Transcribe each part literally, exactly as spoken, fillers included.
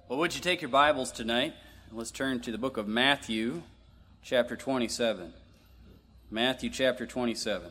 Well, would you take your Bibles tonight? Let's turn to the book of Matthew, chapter twenty-seven. Matthew, chapter twenty-seven.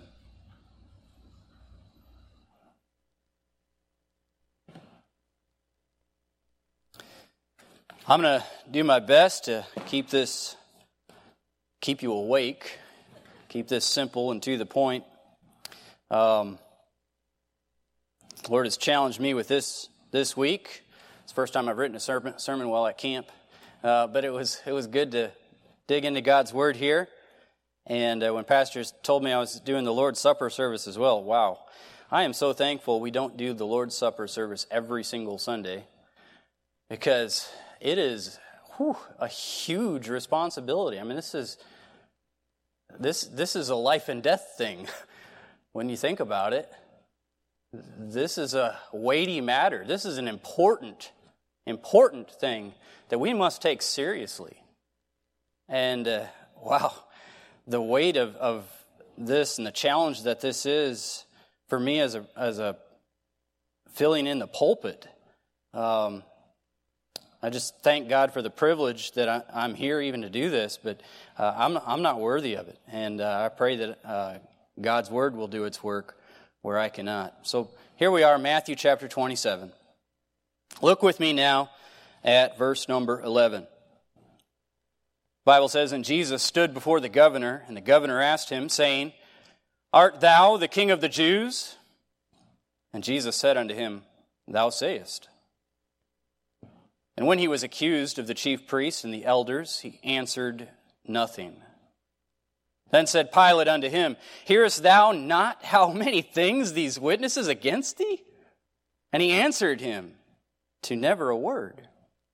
I'm going to do my best to keep this, keep you awake, keep this simple and to the point. Um, the Lord has challenged me with this this week. It's the first time I've written a sermon, sermon while at camp, uh, but it was it was good to dig into God's Word here. And uh, when pastors told me I was doing the Lord's Supper service as well, wow. I am so thankful we don't do the Lord's Supper service every single Sunday, because it is whew, a huge responsibility. I mean, this is this this is a life and death thing when you think about it. This is a weighty matter. This is an important, important thing that we must take seriously. And uh, wow, the weight of, of this and the challenge that this is for me as a as a filling in the pulpit. Um, I just thank God for the privilege that I, I'm here even to do this, but uh, I'm I'm not worthy of it, and uh, I pray that uh, God's Word will do its work where I cannot. So here we are, Matthew chapter twenty-seven. Look with me now at verse number eleven. The Bible says, "And Jesus stood before the governor, and the governor asked him, saying, Art thou the King of the Jews? And Jesus said unto him, Thou sayest. And when he was accused of the chief priests and the elders, he answered nothing. Then said Pilate unto him, Hearest thou not how many things these witnesses against thee? And he answered him, To never a word.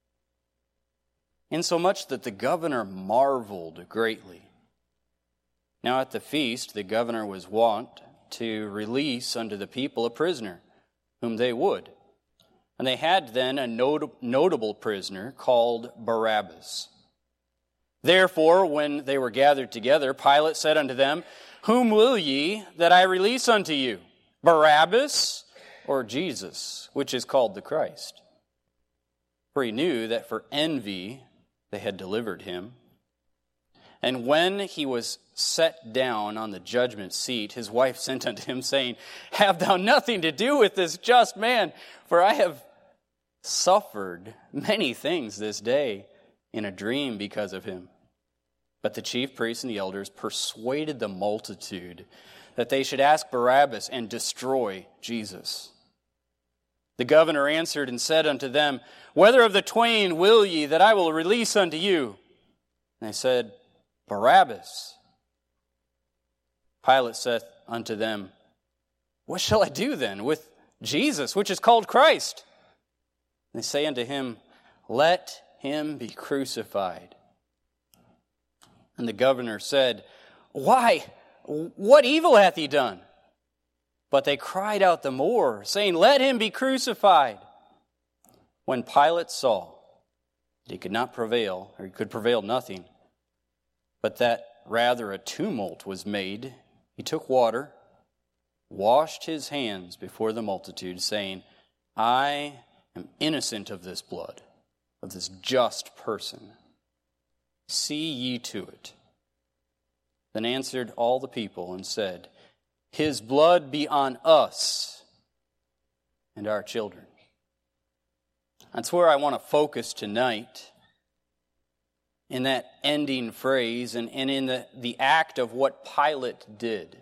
Insomuch that the governor marveled greatly. Now at the feast the governor was wont to release unto the people a prisoner, whom they would. And they had then a not- notable prisoner called Barabbas. Therefore, when they were gathered together, Pilate said unto them, Whom will ye that I release unto you, Barabbas or Jesus, which is called the Christ? For he knew that for envy they had delivered him. And when he was set down on the judgment seat, his wife sent unto him, saying, Have thou nothing to do with this just man, for I have suffered many things this day in a dream because of him. But the chief priests and the elders persuaded the multitude that they should ask Barabbas and destroy Jesus. The governor answered and said unto them, Whether of the twain will ye that I will release unto you? And they said, Barabbas. Pilate saith unto them, What shall I do then with Jesus, which is called Christ? And they say unto him, Let him be crucified. And the governor said, Why? What evil hath he done? But they cried out the more, saying, Let him be crucified. When Pilate saw that he could not prevail, or he could prevail nothing, but that rather a tumult was made, he took water, washed his hands before the multitude, saying, I am innocent of this blood, of this just person. See ye to it. Then answered all the people and said, His blood be on us and our children. That's where I want to focus tonight, in that ending phrase and, and in the, the act of what Pilate did.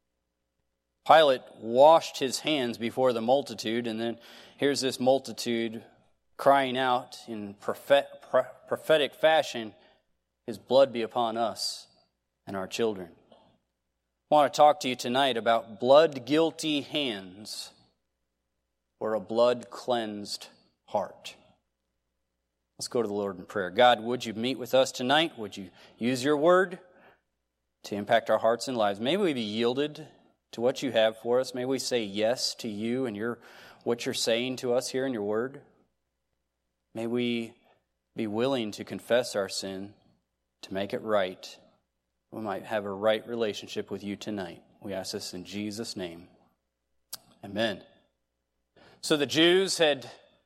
Pilate washed his hands before the multitude, and then here's this multitude crying out in prophet, prophetic fashion, His blood be upon us and our children. I want to talk to you tonight about blood-guilty hands or a blood-cleansed heart. Let's go to the Lord in prayer. God, would you meet with us tonight? Would you use your word to impact our hearts and lives? May we be yielded to what you have for us. May we say yes to you and your what you're saying to us here in your word. May we be willing to confess our sin, to make it right. We might have a right relationship with you tonight. We ask this in Jesus' name. Amen. So the Jews had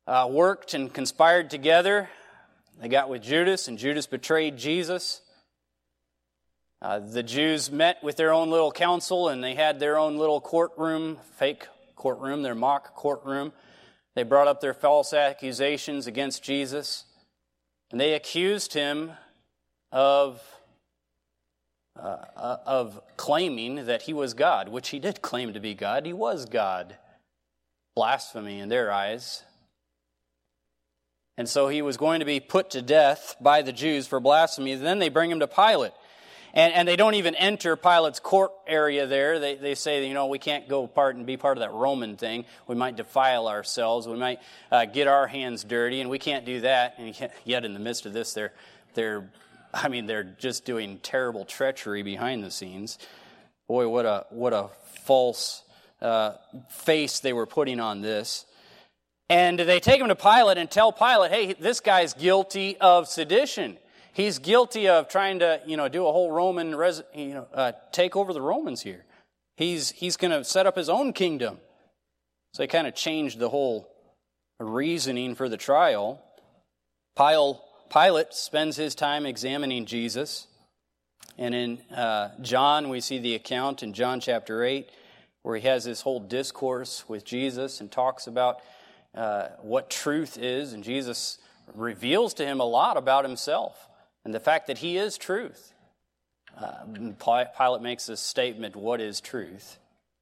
uh, worked and conspired together. They got with Judas, and Judas betrayed Jesus. Uh, the Jews met with their own little council, and they had their own little courtroom, fake courtroom, their mock courtroom. They brought up their false accusations against Jesus, and they accused him of, uh, uh, of claiming that he was God, which he did claim to be God. He was God. Blasphemy in their eyes. And so he was going to be put to death by the Jews for blasphemy. And then they bring him to Pilate. And, and they don't even enter Pilate's court area there. They, they say, you know, we can't go part and be part of that Roman thing. We might defile ourselves. We might uh, get our hands dirty, and we can't do that. And yet in the midst of this, they're, they're, I mean, they're just doing terrible treachery behind the scenes. Boy, what a what a false uh, face they were putting on this. And they take him to Pilate and tell Pilate, hey, this guy's guilty of sedition. He's guilty of trying to, you know, do a whole Roman, res, you know, uh, take over the Romans here. He's he's going to set up his own kingdom. So they kind of changed the whole reasoning for the trial. Pilate spends his time examining Jesus. And in uh, John, we see the account in John chapter eight, where he has this whole discourse with Jesus and talks about uh, what truth is. And Jesus reveals to him a lot about himself. And the fact that he is truth. Uh, Pilate makes this statement, what is truth?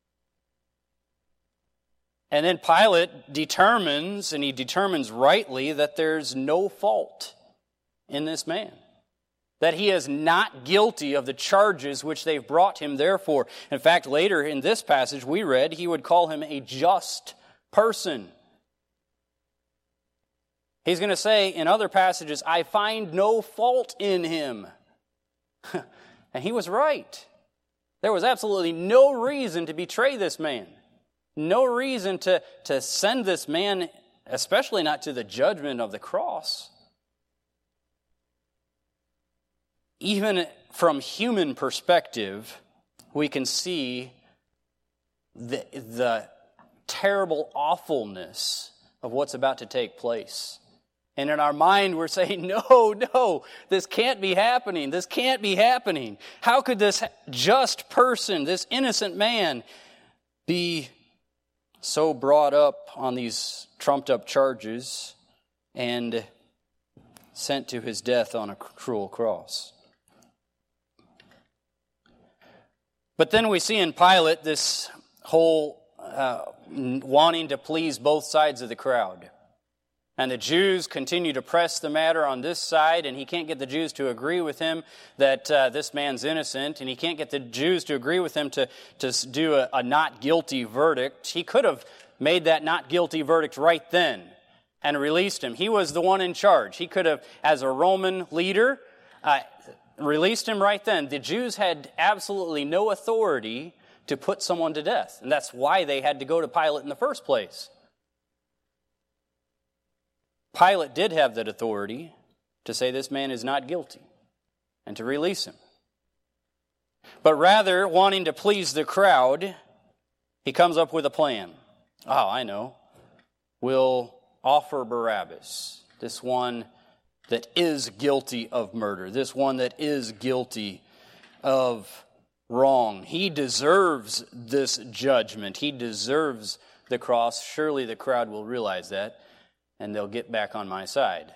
And then Pilate determines, and he determines rightly, that there's no fault in this man. That he is not guilty of the charges which they've brought him there for. In fact, later in this passage we read, he would call him a just person. He's going to say in other passages, I find no fault in him. And he was right. There was absolutely no reason to betray this man. No reason to, to send this man, especially not to the judgment of the cross. Even from human perspective, we can see the, the terrible awfulness of what's about to take place. And in our mind, we're saying, no, no, this can't be happening. This can't be happening. How could this just person, this innocent man, be so brought up on these trumped up charges and sent to his death on a cruel cross? But then we see in Pilate this whole uh, wanting to please both sides of the crowd. And the Jews continue to press the matter on this side, and he can't get the Jews to agree with him that uh, this man's innocent, and he can't get the Jews to agree with him to, to do a, a not guilty verdict. He could have made that not guilty verdict right then and released him. He was the one in charge. He could have, as a Roman leader, uh, released him right then. The Jews had absolutely no authority to put someone to death, and that's why they had to go to Pilate in the first place. Pilate did have that authority to say this man is not guilty and to release him. But rather, wanting to please the crowd, he comes up with a plan. Oh, I know. We'll offer Barabbas, this one that is guilty of murder, this one that is guilty of wrong. He deserves this judgment. He deserves the cross. Surely the crowd will realize that, and they'll get back on my side.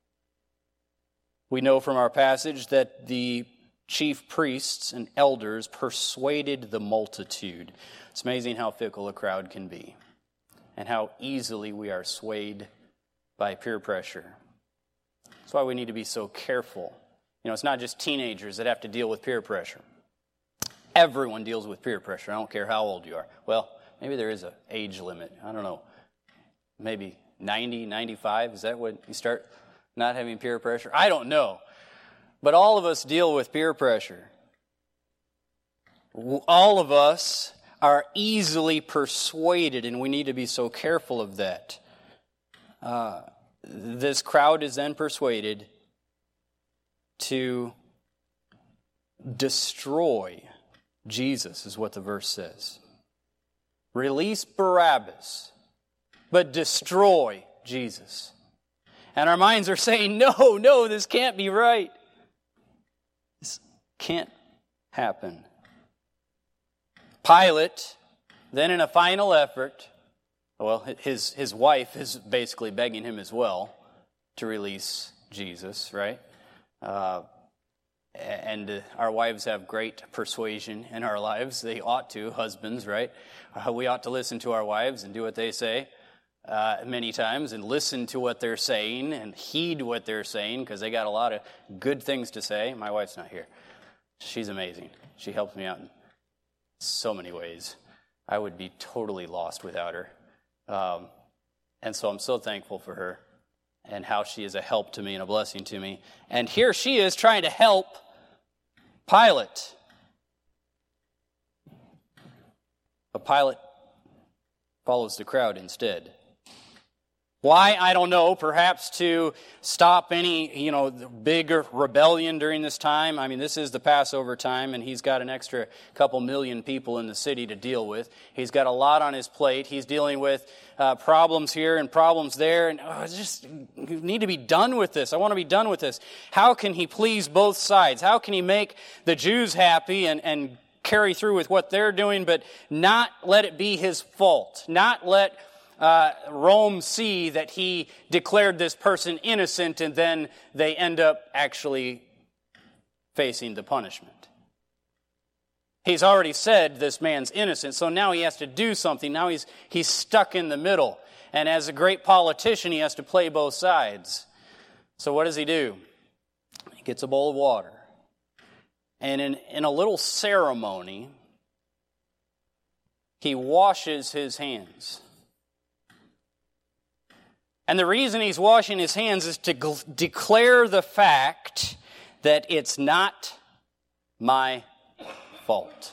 We know from our passage that the chief priests and elders persuaded the multitude. It's amazing how fickle a crowd can be and how easily we are swayed by peer pressure. That's why we need to be so careful. You know, it's not just teenagers that have to deal with peer pressure. Everyone deals with peer pressure. I don't care how old you are. Well, maybe there is an age limit. I don't know. Maybe ninety, ninety-five, is that when you start not having peer pressure? I don't know. But all of us deal with peer pressure. All of us are easily persuaded, and we need to be so careful of that. Uh, this crowd is then persuaded to destroy Jesus, is what the verse says. Release Barabbas, but destroy Jesus. And our minds are saying, no, no, this can't be right. This can't happen. Pilate, then in a final effort, well, his, his wife is basically begging him as well to release Jesus, right? Uh, and our wives have great persuasion in our lives. They ought to, husbands, right? Uh, we ought to listen to our wives and do what they say uh, many times, and listen to what they're saying and heed what they're saying, because they got a lot of good things to say. My wife's not here. She's amazing. She helps me out in so many ways. I would be totally lost without her. Um, and so I'm so thankful for her and how she is a help to me and a blessing to me. And here she is trying to help Pilate. But Pilate follows the crowd instead. Why? I don't know. Perhaps to stop any, you know, big rebellion during this time. I mean, this is the Passover time, and he's got an extra couple million people in the city to deal with. He's got a lot on his plate. He's dealing with uh, problems here and problems there, and oh, it's just, you need to be done with this. I want to be done with this. How can he please both sides? How can he make the Jews happy and, and carry through with what they're doing, but not let it be his fault? Not let Uh, Rome see that he declared this person innocent, and then they end up actually facing the punishment. He's already said this man's innocent, so now he has to do something. Now he's he's stuck in the middle. And as a great politician, he has to play both sides. So what does he do? He gets a bowl of water. And in, in a little ceremony, he washes his hands. And the reason he's washing his hands is to gl- declare the fact that it's not my fault.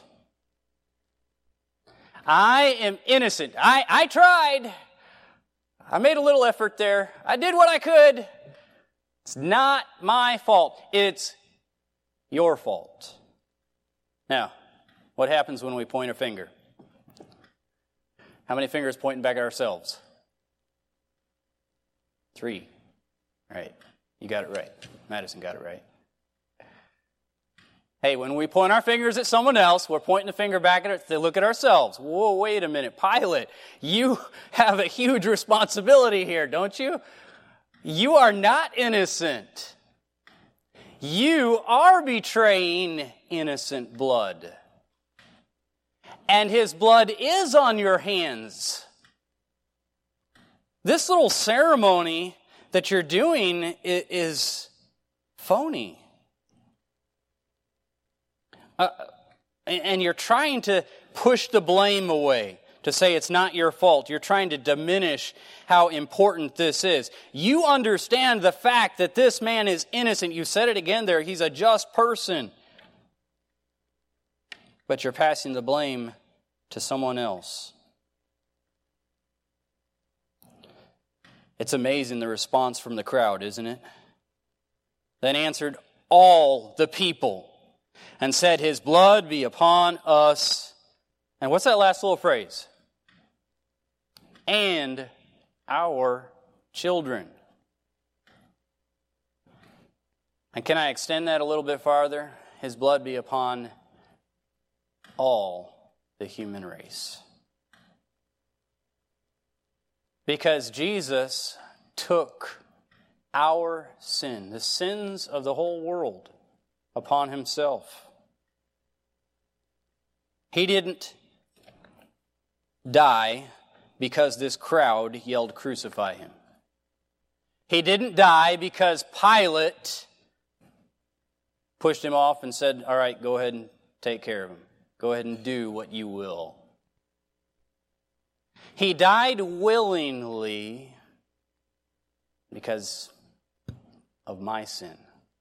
I am innocent. I, I tried. I made a little effort there. I did what I could. It's not my fault. It's your fault. Now, what happens when we point a finger? How many fingers pointing back at ourselves? Three. All right. You got it right. Madison got it right. Hey, when we point our fingers at someone else, we're pointing the finger back at it to look at ourselves. Whoa, wait a minute. Pilate, you have a huge responsibility here, don't you? You are not innocent. You are betraying innocent blood. And his blood is on your hands. This little ceremony that you're doing is phony. Uh, and you're trying to push the blame away, to say it's not your fault. You're trying to diminish how important this is. You understand the fact that this man is innocent. You said it again there. He's a just person. But you're passing the blame to someone else. It's amazing the response from the crowd, isn't it? Then answered all the people and said, his blood be upon us. And what's that last little phrase? And our children. And can I extend that a little bit farther? His blood be upon all the human race. Because Jesus took our sin, the sins of the whole world, upon himself. He didn't die because this crowd yelled, crucify him. He didn't die because Pilate pushed him off and said, all right, go ahead and take care of him. Go ahead and do what you will. He died willingly because of my sin.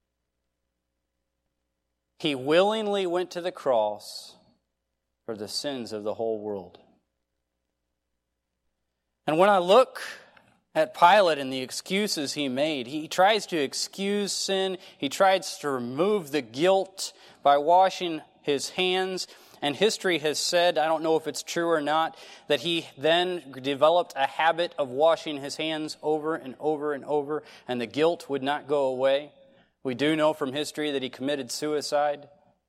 He willingly went to the cross for the sins of the whole world. And when I look at Pilate and the excuses he made, he tries to excuse sin. He tries to remove the guilt by washing his hands. and history has said, I don't know if it's true or not, that he then developed a habit of washing his hands over and over and over, and the guilt would not go away. We do know from history that he committed suicide.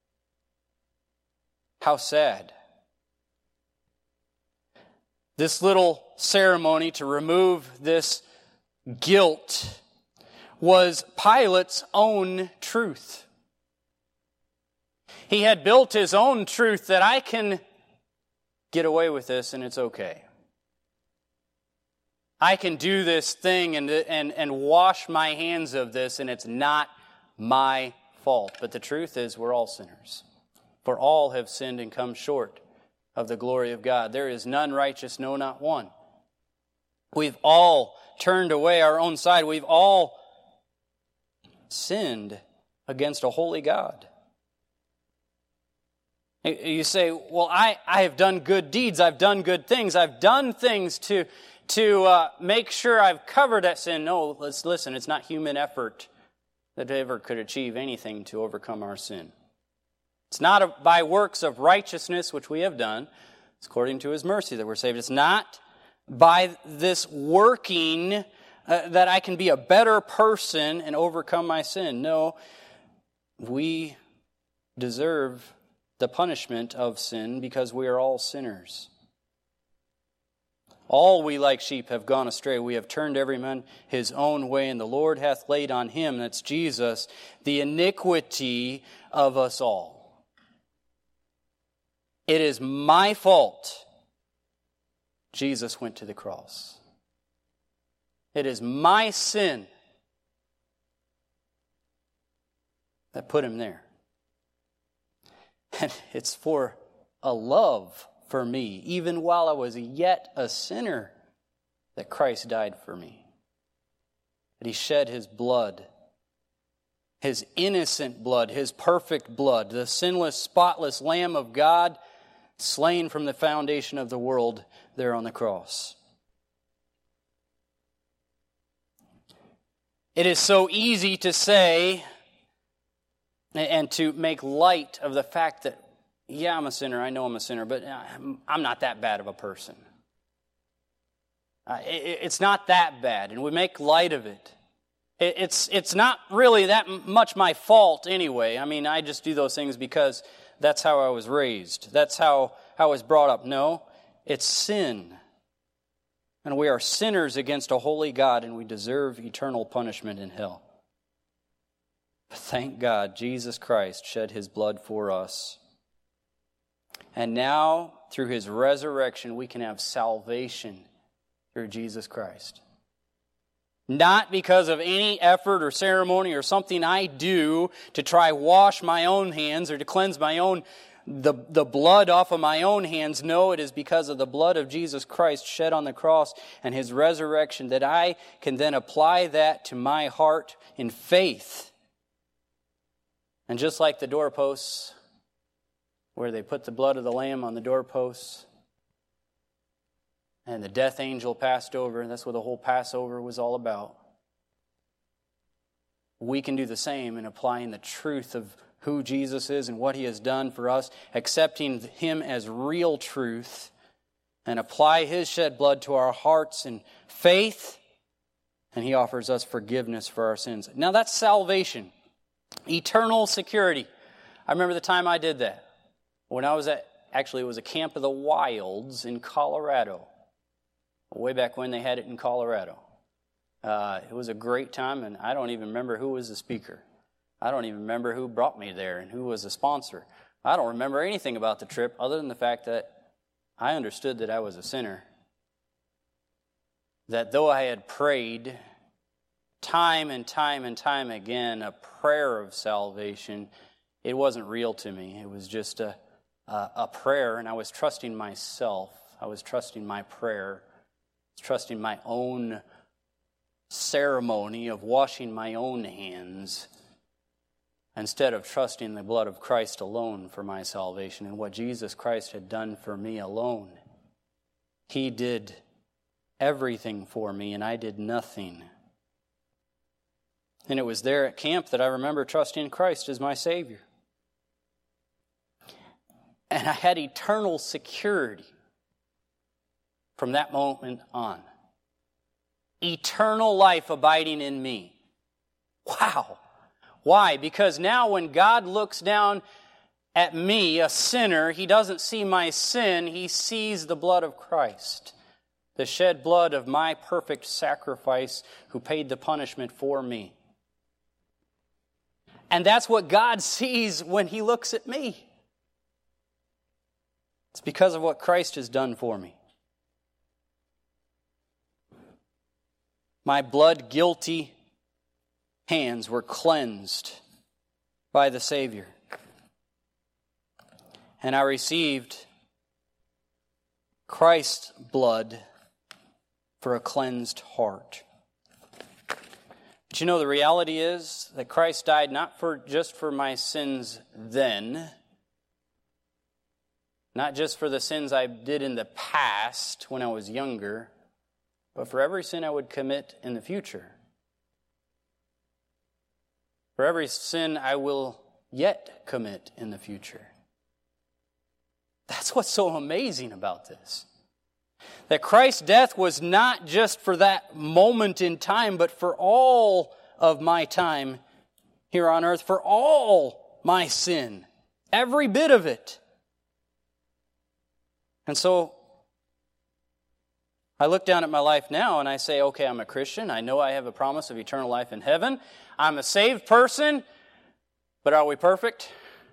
How sad. This little ceremony to remove this guilt was Pilate's own truth. He had built his own truth that I can get away with this and it's okay. I can do this thing and, and, and wash my hands of this and it's not my fault. But the truth is we're all sinners. For all have sinned and come short of the glory of God. There is none righteous, no, not one. We've all turned away our own side. We've all sinned against a holy God. You say, well, I, I have done good deeds. I've done good things. I've done things to, to uh, make sure I've covered that sin. No, let's listen. It's not human effort that ever could achieve anything to overcome our sin. It's not by works of righteousness, which we have done. It's according to His mercy that we're saved. It's not by this working uh, that I can be a better person and overcome my sin. No, we deserve the punishment of sin because we are all sinners. All we like sheep have gone astray. We have turned every man his own way, and the Lord hath laid on him, that's Jesus, the iniquity of us all. It is my fault Jesus went to the cross. It is my sin that put him there. And it's for a love for me, even while I was yet a sinner, that Christ died for me. That He shed His blood, His innocent blood, His perfect blood, the sinless, spotless Lamb of God, slain from the foundation of the world there on the cross. It is so easy to say and to make light of the fact that, yeah, I'm a sinner, I know I'm a sinner, but I'm not that bad of a person. Uh, it, it's not that bad, and we make light of it. it. It's it's not really that much my fault anyway. I mean, I just do those things because that's how I was raised. That's how, how I was brought up. No, it's sin. And we are sinners against a holy God, and we deserve eternal punishment in hell. But thank God, Jesus Christ shed His blood for us. And now, through His resurrection, we can have salvation through Jesus Christ. Not because of any effort or ceremony or something I do to try wash my own hands or to cleanse my own the, the blood off of my own hands. No, it is because of the blood of Jesus Christ shed on the cross and His resurrection that I can then apply that to my heart in faith. And just like the doorposts, where they put the blood of the Lamb on the doorposts, and the death angel passed over, and that's what the whole Passover was all about. We can do the same in applying the truth of who Jesus is and what He has done for us, accepting Him as real truth, and apply His shed blood to our hearts in faith, and He offers us forgiveness for our sins. Now that's salvation. Eternal security. I remember the time I did that. When I was at, actually it was a Camp of the Wilds in Colorado. Way back when they had it in Colorado. Uh, it was a great time, and I don't even remember who was the speaker. I don't even remember who brought me there and who was the sponsor. I don't remember anything about the trip other than the fact that I understood that I was a sinner. That though I had prayed time and time and time again a prayer of salvation, it wasn't real to me. It was just a, a, a prayer, and I was trusting myself. I was trusting my prayer. I was trusting my own ceremony of washing my own hands instead of trusting the blood of Christ alone for my salvation and what Jesus Christ had done for me alone. He did everything for me, and I did nothing. And it was there at camp that I remember trusting Christ as my Savior. And I had eternal security from that moment on. Eternal life abiding in me. Wow. Why? Because now when God looks down at me, a sinner, He doesn't see my sin, He sees the blood of Christ. The shed blood of my perfect sacrifice who paid the punishment for me. And that's what God sees when He looks at me. It's because of what Christ has done for me. My blood-guilty hands were cleansed by the Savior. And I received Christ's blood for a cleansed heart. But you know, the reality is that Christ died not for just for my sins then, not just for the sins I did in the past when I was younger, but for every sin I would commit in the future. For every sin I will yet commit in the future. That's what's so amazing about this. That Christ's death was not just for that moment in time, but for all of my time here on earth, for all my sin, every bit of it. And so I look down at my life now and I say, okay, I'm a Christian. I know I have a promise of eternal life in heaven. I'm a saved person, but are we perfect?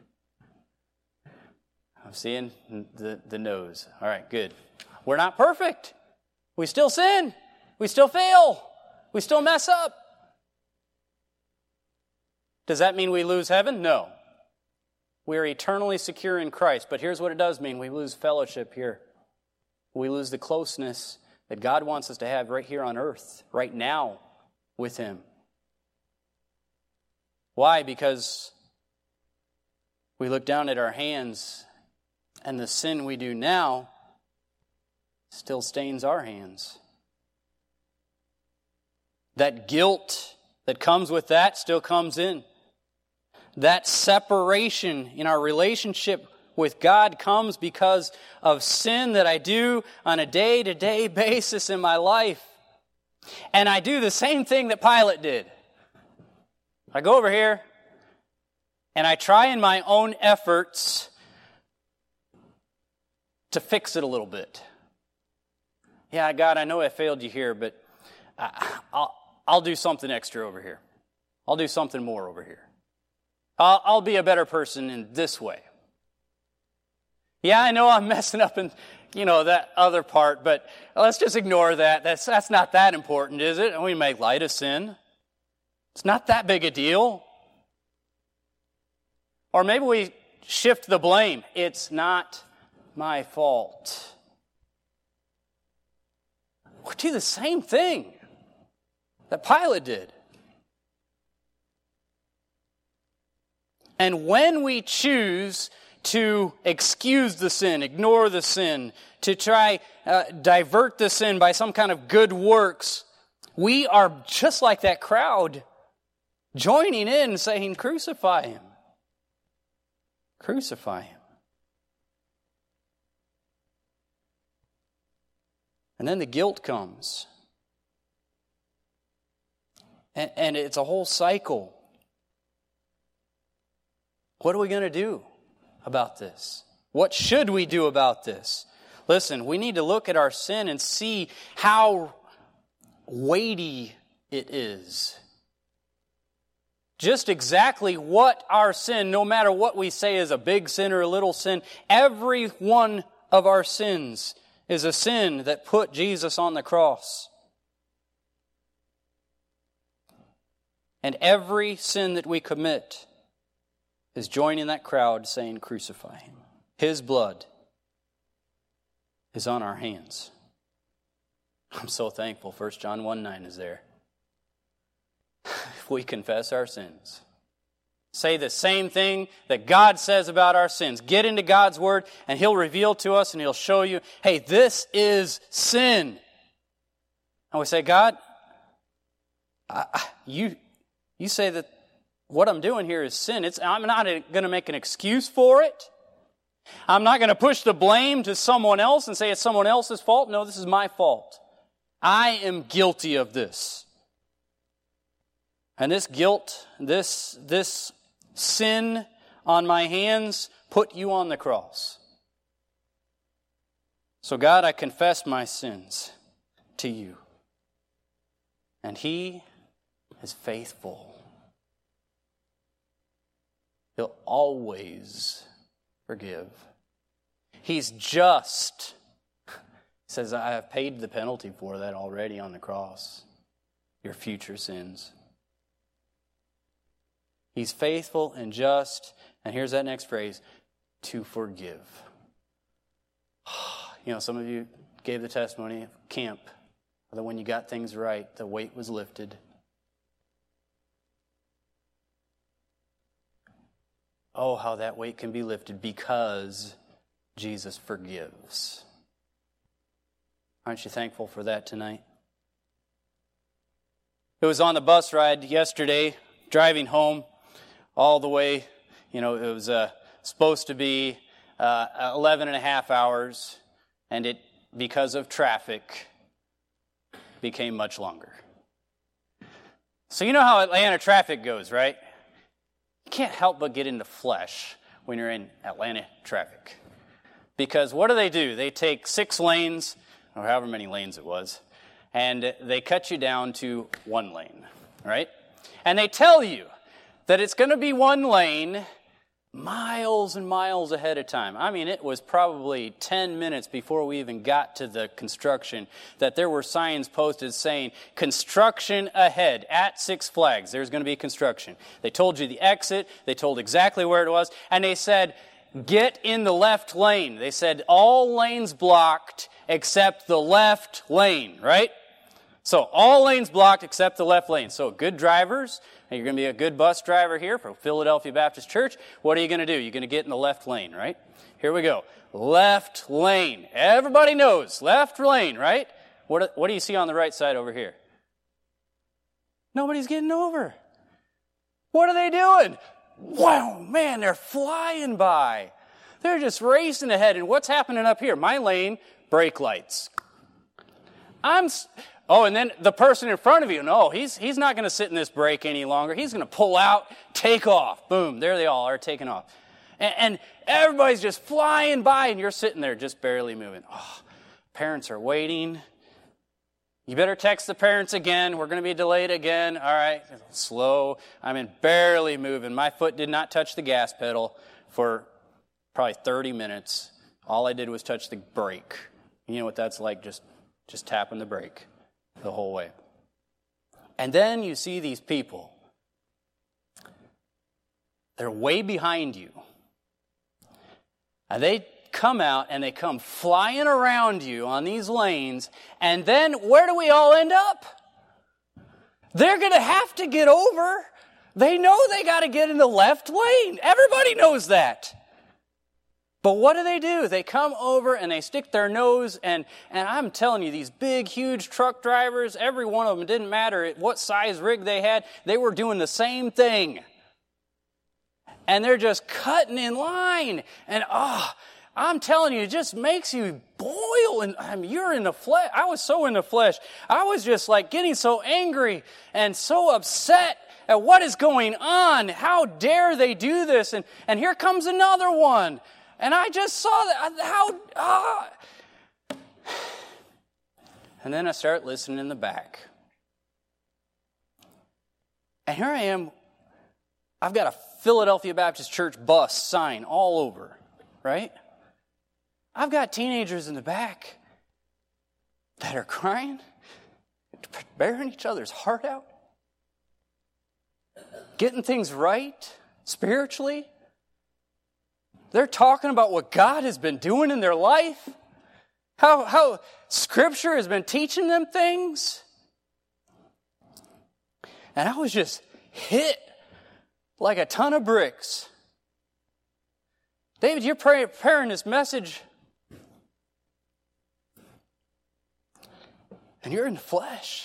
I'm seeing the, the nose. All right, good. We're not perfect. We still sin. We still fail. We still mess up. Does that mean we lose heaven? No. We are eternally secure in Christ. But here's what it does mean. We lose fellowship here. We lose the closeness that God wants us to have right here on earth, right now with Him. Why? Because we look down at our hands and the sin we do now still stains our hands. That guilt that comes with that still comes in. That separation in our relationship with God comes because of sin that I do on a day-to-day basis in my life. And I do the same thing that Pilate did. I go over here and I try in my own efforts to fix it a little bit. Yeah, God, I know I failed you here, but I'll, I'll do something extra over here. I'll do something more over here. I'll, I'll be a better person in this way. Yeah, I know I'm messing up in, you know, that other part, but let's just ignore that. That's, that's not that important, is it? And we make light of sin. It's not that big a deal. Or maybe we shift the blame. It's not my fault. We do the same thing that Pilate did. And when we choose to excuse the sin, ignore the sin, to try uh, divert the sin by some kind of good works, we are just like that crowd, joining in saying, crucify Him. Crucify Him. And then the guilt comes. And, and it's a whole cycle. What are we going to do about this? What should we do about this? Listen, we need to look at our sin and see how weighty it is. Just exactly what our sin, no matter what we say is a big sin or a little sin, every one of our sins is a sin that put Jesus on the cross. And every sin that we commit is joining that crowd saying, crucify Him. His blood is on our hands. I'm so thankful First John one nine is there. If we confess our sins, say the same thing that God says about our sins. Get into God's Word and He'll reveal to us and He'll show you, hey, this is sin. And we say, God, I, you, you say that what I'm doing here is sin. It's, I'm not going to make an excuse for it. I'm not going to push the blame to someone else and say it's someone else's fault. No, this is my fault. I am guilty of this. And this guilt, this, this sin on my hands put you on the cross. So God, I confess my sins to you. And He is faithful. He'll always forgive. He's just. He says, I have paid the penalty for that already on the cross. Your future sins. He's faithful and just. And here's that next phrase, to forgive. You know, some of you gave the testimony of camp, that when you got things right, the weight was lifted. Oh, how that weight can be lifted because Jesus forgives. Aren't you thankful for that tonight? It was on the bus ride yesterday, driving home all the way. You know, it was uh, supposed to be uh, eleven and a half hours, and it, because of traffic, became much longer. So you know how Atlanta traffic goes, right? You can't help but get into flesh when you're in Atlanta traffic. Because what do they do? They take six lanes, or however many lanes it was, and they cut you down to one lane, right? And they tell you that it's going to be one lane miles and miles ahead of time. I mean, it was probably ten minutes before we even got to the construction that there were signs posted saying, construction ahead at Six Flags. There's going to be construction. They told you the exit. They told exactly where it was. And they said, get in the left lane. They said, all lanes blocked except the left lane, right? So all lanes blocked except the left lane. So good drivers, and you're going to be a good bus driver here for Philadelphia Baptist Church. What are you going to do? You're going to get in the left lane, right? Here we go. Left lane. Everybody knows. Left lane, right? What, what do you see on the right side over here? Nobody's getting over. What are they doing? Wow, man, they're flying by. They're just racing ahead. And what's happening up here? My lane, brake lights. I'm... Oh, and then the person in front of you, no, he's he's not going to sit in this brake any longer. He's going to pull out, take off. Boom, there they all are taking off. And, and everybody's just flying by, and you're sitting there just barely moving. Oh, parents are waiting. You better text the parents again. We're going to be delayed again. All right, slow. I mean, barely moving. My foot did not touch the gas pedal for probably thirty minutes. All I did was touch the brake. You know what that's like, just, just tapping the brake the whole way. And then you see these people. They're way behind you. And they come out and they come flying around you on these lanes. And then where do we all end up? They're going to have to get over. They know they got to get in the left lane. Everybody knows that. But what do they do? They come over and they stick their nose, and, and I'm telling you, these big, huge truck drivers, every one of them, didn't matter what size rig they had, they were doing the same thing. And they're just cutting in line. And, oh, I'm telling you, it just makes you boil. And I mean, you're in the flesh. I was so in the flesh. I was just like getting so angry and so upset at what is going on. How dare they do this? And, and here comes another one. And I just saw that. How? Ah. And then I start listening in the back. And here I am. I've got a Philadelphia Baptist Church bus sign all over, right? I've got teenagers in the back that are crying, bearing each other's heart out, getting things right spiritually. They're talking about what God has been doing in their life, how, how Scripture has been teaching them things. And I was just hit like a ton of bricks. David, you're preparing this message, and you're in the flesh.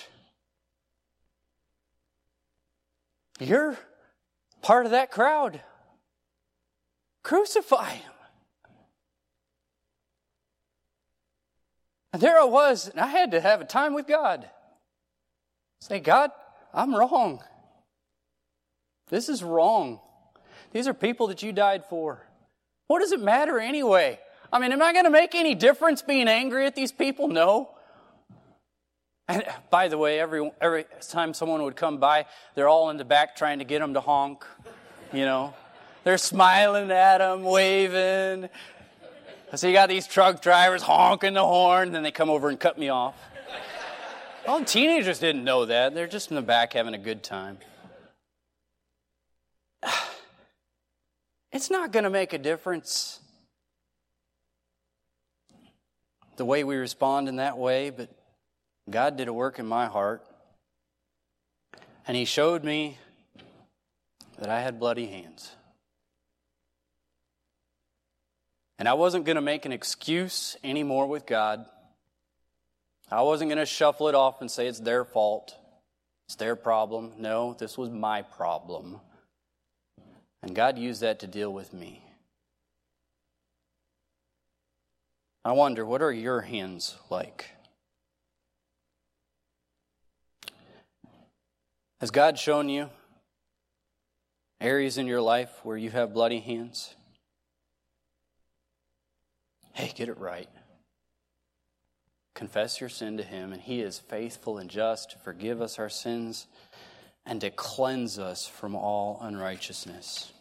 You're part of that crowd. Crucify him. And there I was, and I had to have a time with God. Say, God, I'm wrong. This is wrong. These are people that you died for. What does it matter anyway? I mean, am I going to make any difference being angry at these people? No. And by the way, every every time someone would come by, they're all in the back trying to get them to honk. You know, they're smiling at them, waving. So you got these truck drivers honking the horn, then they come over and cut me off. Well, teenagers didn't know that. They're just in the back having a good time. It's not going to make a difference the way we respond in that way, but God did a work in my heart. And He showed me that I had bloody hands. And I wasn't going to make an excuse anymore with God. I wasn't going to shuffle it off and say it's their fault. It's their problem. No, this was my problem. And God used that to deal with me. I wonder, what are your hands like? Has God shown you areas in your life where you have bloody hands? Hey, get it right. Confess your sin to Him, and He is faithful and just to forgive us our sins and to cleanse us from all unrighteousness.